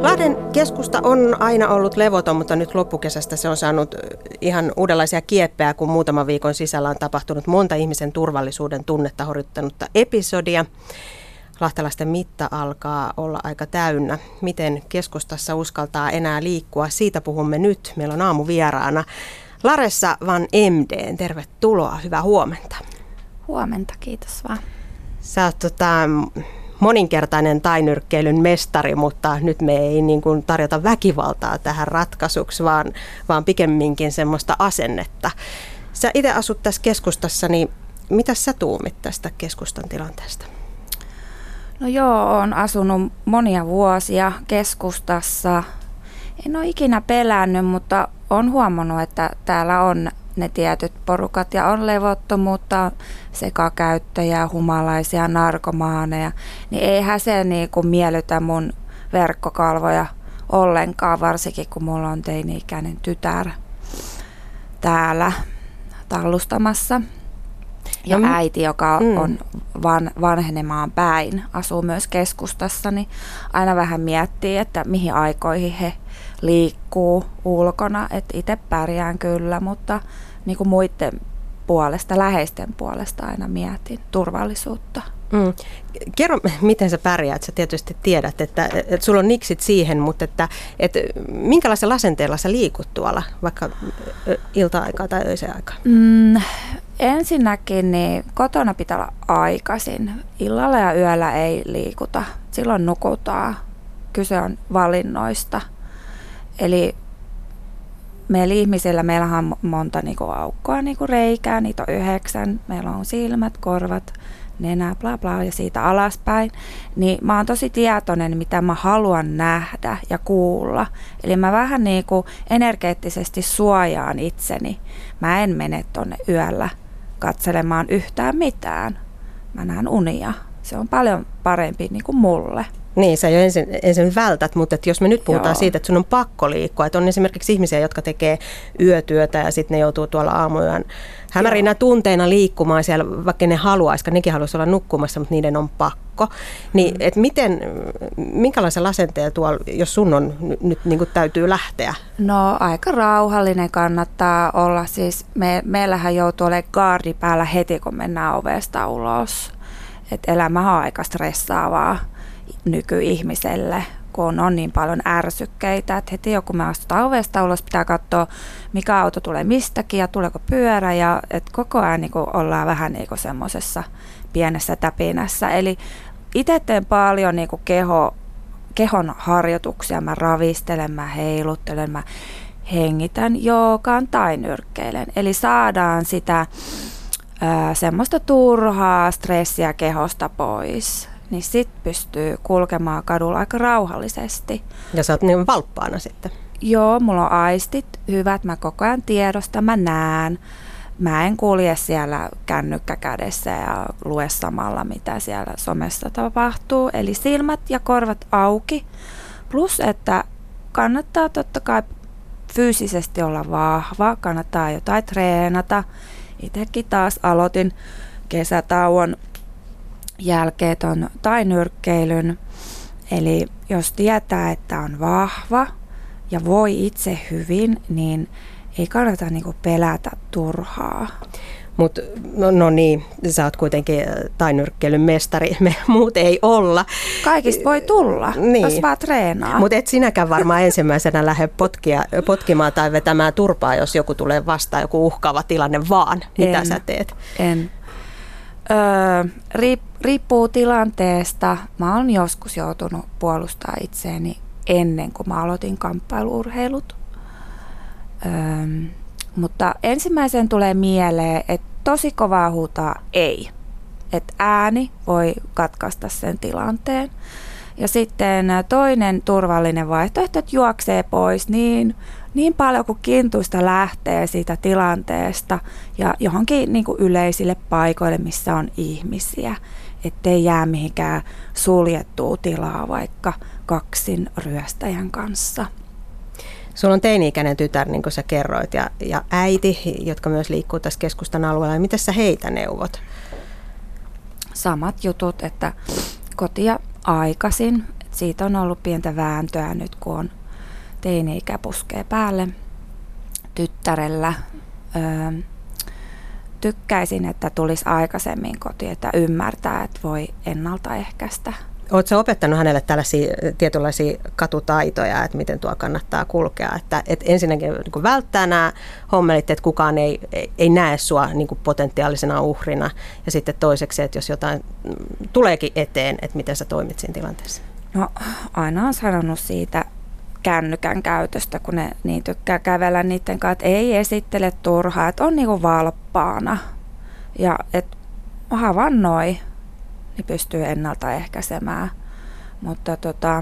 Lahden keskusta on aina ollut levoton, mutta nyt loppukesästä se on saanut ihan uudenlaisia kieppejä, kun muutaman viikon sisällä on tapahtunut monta ihmisen turvallisuuden tunnetta horjuttanutta episodia. Lahtelaisten mitta alkaa olla aika täynnä. Miten keskustassa uskaltaa enää liikkua? Siitä puhumme nyt. Meillä on aamuvieraana Laressa van Emden. Tervetuloa, hyvää huomenta. Huomenta, kiitos vaan. Sä oot moninkertainen tainyrkkeilyn mestari, mutta nyt me ei niin kuin tarjota väkivaltaa tähän ratkaisuksi, vaan pikemminkin semmoista asennetta. Sä itse asut tässä keskustassa, niin mitä sä tuumit tästä keskustan tilanteesta? No joo, olen asunut monia vuosia keskustassa. En ole ikinä pelännyt, mutta olen huomannut, että täällä on ne tietyt porukat ja on levottomuutta, sekakäyttäjiä, humalaisia, narkomaaneja. Niin eihän se niinku miellytä mun verkkokalvoja ollenkaan, varsinkin kun mulla on teini-ikäinen tytär täällä tallustamassa. Ja äiti, joka on vanhenemaan päin, asuu myös keskustassa, niin aina vähän miettii, että mihin aikoihin he liikkuu ulkona. Että itse pärjään kyllä, mutta niin kuin muiden puolesta, läheisten puolesta aina mietin turvallisuutta. Kerro, miten sä pärjäät. Sä tietysti tiedät, että sulla on niksit siihen, mutta että minkälaisella asenteella sä liikut tuolla, vaikka ilta-aikaa tai öisen aikaa? Ensinnäkin niin kotona pitää olla aikaisin. Illalla ja yöllä ei liikuta. Silloin nukutaan. Kyse on valinnoista. Eli meillä ihmisillä, meillähän on monta aukkoa, reikää, niitä on 9. Meillä on silmät, korvat, nenä, bla bla ja siitä alaspäin. Niin mä oon tosi tietoinen, mitä mä haluan nähdä ja kuulla. Eli mä vähän energeettisesti suojaan itseni. Mä en mene tonne yöllä katselemaan yhtään mitään. Mä näen unia. Se on paljon parempi mulle. Niin, sä jo ensin vältät, mutta että jos me nyt puhutaan siitä, että sun on pakko liikkua, että on esimerkiksi ihmisiä, jotka tekee yötyötä ja sitten ne joutuu tuolla aamuyön hämärinä tunteina liikkumaan siellä, vaikka ne haluaisikaan, nekin haluaisi olla nukkumassa, mutta niiden on pakko. Niin, että minkälaisella asenteella tuolla, jos sun on nyt täytyy lähteä? No aika rauhallinen kannattaa olla, siis meillähän joutuu olemaan gaardi päällä heti, kun mennään ovesta ulos. Että elämä on aika stressaavaa nykyihmiselle, kun on niin paljon ärsykkeitä, että heti kun me astutaan ovesta ulos, pitää katsoa, mikä auto tulee mistäkin ja tuleeko pyörä, ja että koko ajan ollaan vähän semmoisessa pienessä täpinässä. Eli itse teen paljon kehon harjoituksia, mä ravistelen, mä heiluttelen, mä hengitän, joogaan tai nyrkkeilen. Eli saadaan sitä semmoista turhaa stressiä kehosta pois. Niin sit pystyy kulkemaan kadulla aika rauhallisesti. Ja sä oot valppaana sitten? Joo, mulla on aistit hyvät, mä koko ajan tiedostan, mä näen. Mä en kulje siellä kännykkä kädessä ja lue samalla, mitä siellä somessa tapahtuu. Eli silmät ja korvat auki. Plus, että kannattaa totta kai fyysisesti olla vahva, kannattaa jotain treenata. Itsekin taas aloitin kesätauon jälkeen tai nyrkkeilyn. Eli jos tietää, että on vahva ja voi itse hyvin, niin ei kannata pelätä turhaa. Mutta no niin, sä oot kuitenkin tainyrkkeilyn mestari, me muut ei olla. Kaikista voi tulla, niin, jos vaan treenaa. Mutta et sinäkään varmaan ensimmäisenä lähde potkimaan tai vetämään turpaa, jos joku tulee vastaan, joku uhkaava tilanne vaan. Mitä sä teet? En. Riippuu tilanteesta. Mä oon joskus joutunut puolustamaan itseäni ennen kuin mä aloitin kamppailuurheilut. Mutta ensimmäisen tulee mieleen, että tosi kovaa huutaa ei. Että ääni voi katkaista sen tilanteen. Ja sitten toinen turvallinen vaihtoehto, että juoksee pois niin paljon kuin kintuista lähtee siitä tilanteesta ja johonkin yleisille paikoille, missä on ihmisiä. Ettei jää mihinkään suljettua tilaa vaikka kaksin ryöstäjän kanssa. Sulla on teini-ikäinen tytär, niin kuin sä kerroit, ja äiti, jotka myös liikkuu tässä keskustan alueella. Miten sä heitä neuvot? Samat jutut, että kotia aikaisin. siitä on ollut pientä vääntöä nyt, kun on teini-ikä puskee päälle tyttärellä. Tykkäisin, että tulisi aikaisemmin kotiin, että ymmärtää, että voi ennaltaehkäistä. Oletko opettanut hänelle tällaisia tietynlaisia katutaitoja, että miten tuo kannattaa kulkea? Että ensinnäkin niin välttää nämä hommelit, että kukaan ei näe sua niin kuin potentiaalisena uhrina. Ja sitten toiseksi, että jos jotain tuleekin eteen, että miten sä toimit siinä tilanteessa? No aina on sanonut siitä kännykän käytöstä, kun ne niin tykkää kävellä niiden kanssa, että ei esittele turhaa, että on niinku valppaana. Ja että havainnoi, niin pystyy ennaltaehkäisemään. Mutta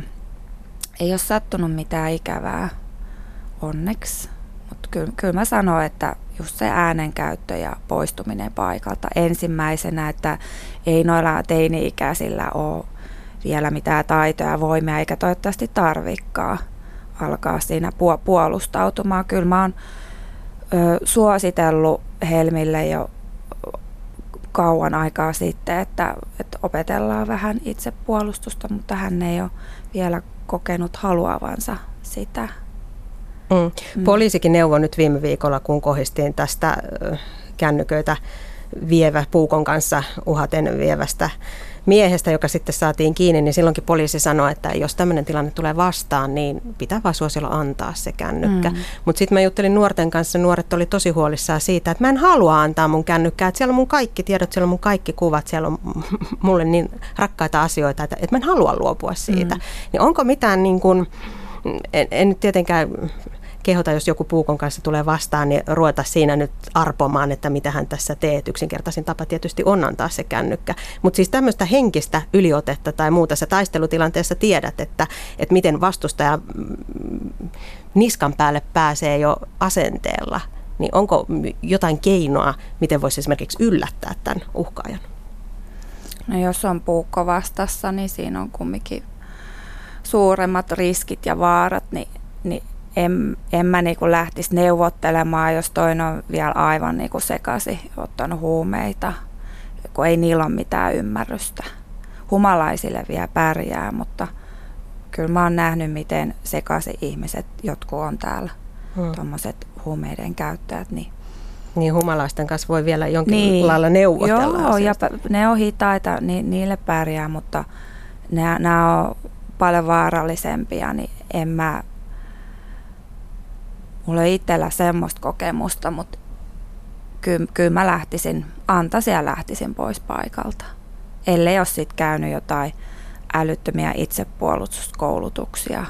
ei ole sattunut mitään ikävää, onneksi. Mutta kyllä mä sanon, että just se äänenkäyttö ja poistuminen paikalta ensimmäisenä, että ei noilla teini-ikäisillä ole vielä mitään taitoja ja voimia, eikä toivottavasti tarvikaan alkaa siinä puolustautumaan. Kyllä mä oon suositellut Helmille jo kauan aikaa sitten, että opetellaan vähän itsepuolustusta, mutta hän ei ole vielä kokenut haluavansa sitä. Poliisikin neuvoi nyt viime viikolla, kun kohdistiin tästä kännyköitä vievä puukon kanssa uhaten vievästä miehestä, joka sitten saatiin kiinni, niin silloinkin poliisi sanoi, että jos tämmöinen tilanne tulee vastaan, niin pitää vaan suosilla antaa se kännykkä. Mutta sitten mä juttelin nuorten kanssa, nuoret oli tosi huolissaan siitä, että mä en halua antaa mun kännykkää, että siellä on mun kaikki tiedot, siellä on mun kaikki kuvat, siellä on mulle niin rakkaita asioita, että mä en halua luopua siitä. Niin onko mitään niin kuin, en nyt tietenkään kehota, jos joku puukon kanssa tulee vastaan, niin ruveta siinä nyt arpomaan, että mitä hän tässä teet. Yksinkertaisin tapa tietysti on antaa se kännykkä. Mutta siis tämmöistä henkistä yliotetta tai muuta sä taistelutilanteessa tiedät, että miten vastustaja niskan päälle pääsee jo asenteella. Niin onko jotain keinoa, miten voisi esimerkiksi yllättää tämän uhkaajan? No jos on puukko vastassa, niin siinä on kumminkin suuremmat riskit ja vaarat, niin en mä niinku lähtisi neuvottelemaan, jos toinen on vielä aivan niinku sekaisin, ottanut huumeita, kun ei niillä ole mitään ymmärrystä. Humalaisille vielä pärjää, mutta kyllä mä oon nähnyt, miten sekaisin ihmiset, jotkut on täällä, tuommoiset huumeiden käyttäjät. Niin humalaisten kanssa voi vielä jonkin lailla neuvotella. Joo, asiasta. Ja ne on hitaita, niille pärjää, mutta nämä on paljon vaarallisempia, niin mulla ei itsellä semmoista kokemusta, mutta kyllä mä antaisin ja lähtisin pois paikalta. Ellei ole sitten käynyt jotain älyttömiä itsepuolustuskoulutuksia,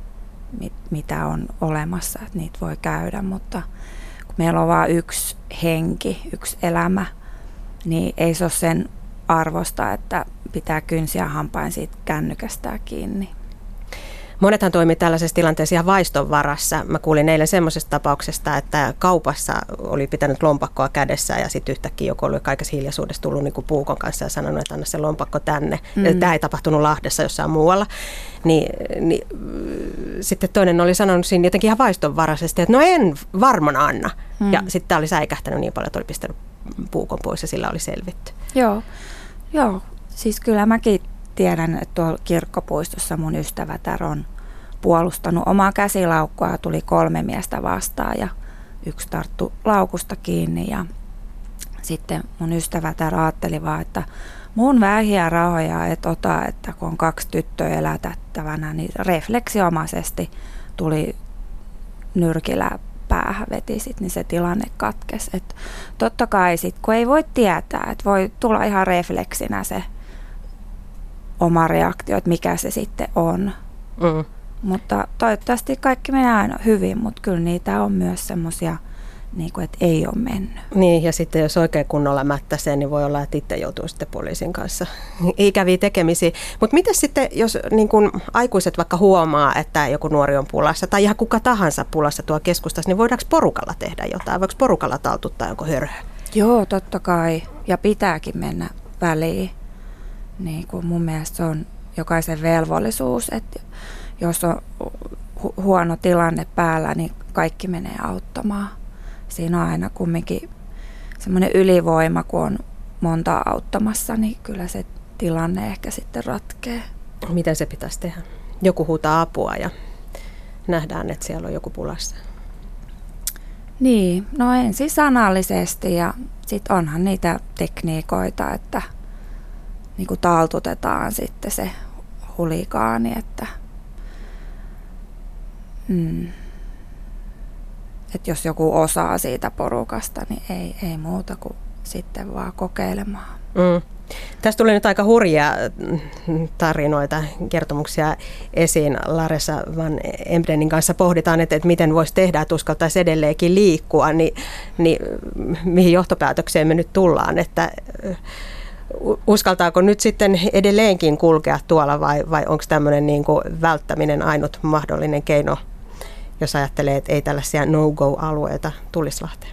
mitä on olemassa, että niitä voi käydä, mutta kun meillä on vain yksi henki, yksi elämä, niin ei se ole sen arvosta, että pitää kynsiä hampain siitä kännykästä kiinni. Monethan toimii tällaisessa tilanteessa ihan vaiston varassa. Mä kuulin eilen semmoisesta tapauksesta, että kaupassa oli pitänyt lompakkoa kädessä ja sitten yhtäkkiä joku oli kaikessa hiljaisuudessa tullut niin kuin puukon kanssa ja sanonut, että anna se lompakko tänne. Tämä ei tapahtunut Lahdessa, jossain muualla. Niin, sitten toinen oli sanonut siinä jotenkin ihan vaistonvaraisesti, että no en varmana anna. Ja sitten tämä oli säikähtänyt niin paljon, että oli pistänyt puukon pois ja sillä oli selvitty. Joo. Siis kyllä mäkin tiedän, että tuolla kirkkopuistossa mun ystävätär on puolustanut omaa käsilaukkua ja tuli 3 miestä vastaan ja yksi tarttui laukusta kiinni ja sitten mun ystävätär ajatteli vaan, että mun vähiä rahoja et ota, että kun on 2 tyttöä elätettävänä, niin refleksiomaisesti tuli nyrkillä päähän veti sit, niin se tilanne katkesi. Et totta kai sit, kun ei voi tietää, että voi tulla ihan refleksinä se oma reaktio, että mikä se sitten on. Mutta toivottavasti kaikki menee aina hyvin, mutta kyllä niitä on myös semmoisia, niin että ei ole mennyt. Niin, ja sitten jos oikein kunnolla mättäsee, niin voi olla, että itse joutuu sitten poliisin kanssa ikäviä tekemisiä. Mutta miten sitten, jos niin kun aikuiset vaikka huomaa, että joku nuori on pulassa, tai ihan kuka tahansa pulassa tuolla keskustassa, niin voidaanko porukalla tehdä jotain? Voiko porukalla taltuttaa jonkun hörhö? Joo, totta kai. Ja pitääkin mennä väliin. Niin kuin mun mielestä se on jokaisen velvollisuus, että jos on huono tilanne päällä, niin kaikki menee auttamaan. Siinä on aina kumminkin semmoinen ylivoima, kun on monta auttamassa, niin kyllä se tilanne ehkä sitten ratkee. Miten se pitäisi tehdä? Joku huutaa apua ja nähdään, että siellä on joku pulassa. Niin, no ensin sanallisesti ja sitten onhan niitä tekniikoita, että niin kuin taltutetaan sitten se huligaani, että jos joku osaa siitä porukasta, niin ei muuta kuin sitten vaan kokeilemaan. Tästä tuli nyt aika hurjia tarinoita, kertomuksia esiin. Larissa van Embdenin kanssa pohditaan, että miten voisi tehdä, että uskaltaisi edelleenkin liikkua, niin mihin johtopäätökseen me nyt tullaan, että uskaltaako nyt sitten edelleenkin kulkea tuolla vai onko tämmöinen niin kuin välttäminen ainut mahdollinen keino, jos ajattelee, että ei tällaisia no-go-alueita tulisi Lahteen?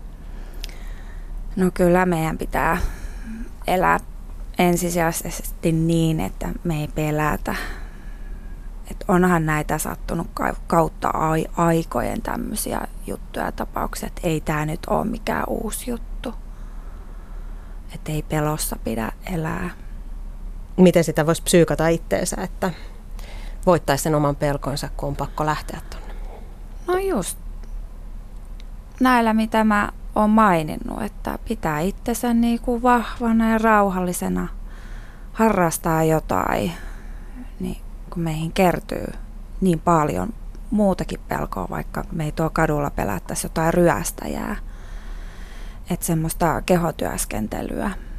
No kyllä meidän pitää elää ensisijaisesti niin, että me ei pelätä. Et onhan näitä sattunut kautta aikojen tämmöisiä juttuja ja tapauksia, että ei tämä nyt ole mikään uusi juttu. Että ei pelossa pidä elää. Miten sitä voisi psyykata itteensä, että voittaisi sen oman pelkonsa, kun on pakko lähteä tuonne? No just näillä, mitä mä oon maininnut, että pitää itsensä niin kuin vahvana ja rauhallisena, harrastaa jotain, niin kun meihin kertyy niin paljon muutakin pelkoa, vaikka me ei tuo kadulla pelättäisi jotain ryöstäjää. Että semmoista kehotyöskentelyä